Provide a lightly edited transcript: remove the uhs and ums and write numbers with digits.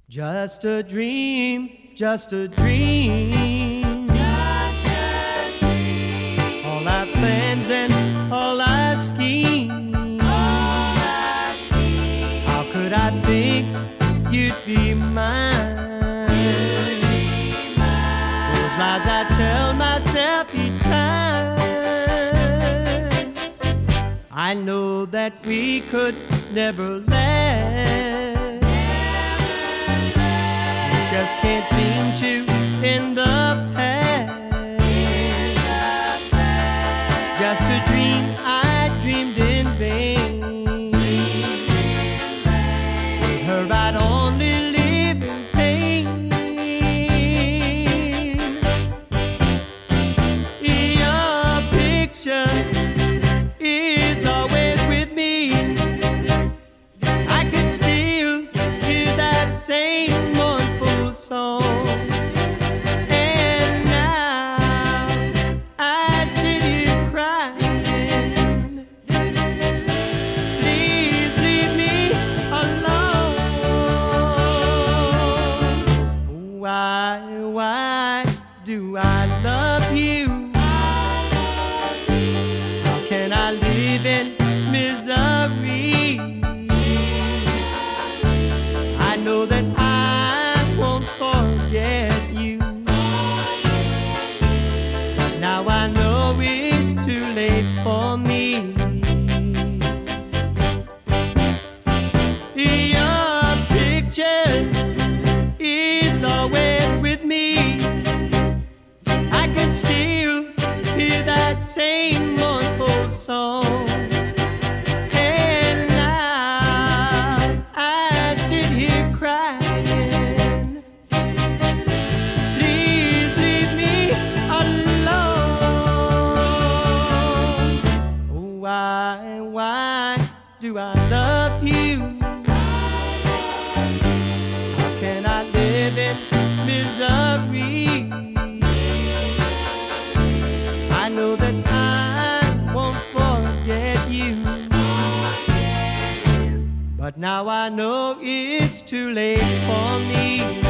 Just a dream, just a dream. Just a dream. All our plans and all our schemes. How could I think you'd be mine? Those lies I tell myself each time. I know that we could never last. Just can't seem to end the past. Just a dream I dreamed in vain. With her I'd only live in pain. Your picture is always with me. I could still hear that same song. And now I sit here crying. Please leave me alone. Why do I love you? How can I live in misery? I know that I won't forget you, but now I know it's too late for me. Your picture is always with me. I can still hear that same mournful song. And now I sit here crying. Please leave me alone. Why do I love you? How can I live in misery? I know that I won't forget you, but now I know it's too late for me.